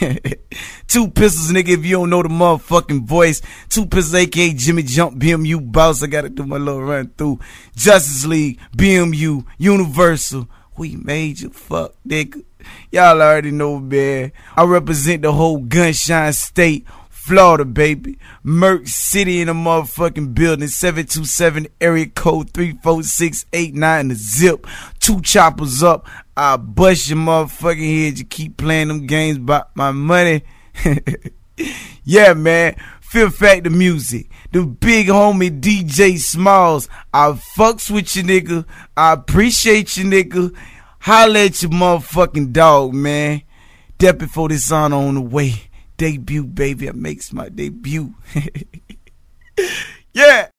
Two Pistols, nigga, if you don't know the motherfucking voice. Two Pistols, aka Jimmy Jump, BMU boss. I gotta do my little run through. Justice League, BMU, Universal. We major, fuck, nigga. Y'all already know, man. I represent the whole Gunshine State, Florida, baby. Merck City in the motherfucking building. 727 area code 34689 the zip. 2 choppers up. I bust your motherfucking head. You keep playing them games about my money. Yeah, man. Fifth Factor Music. The big homie DJ Smalls. I fucks with you, nigga. I appreciate you, nigga. Holla at your motherfucking dog, man. Deputy for this honor on the way. Debut, baby. It makes my debut. Yeah.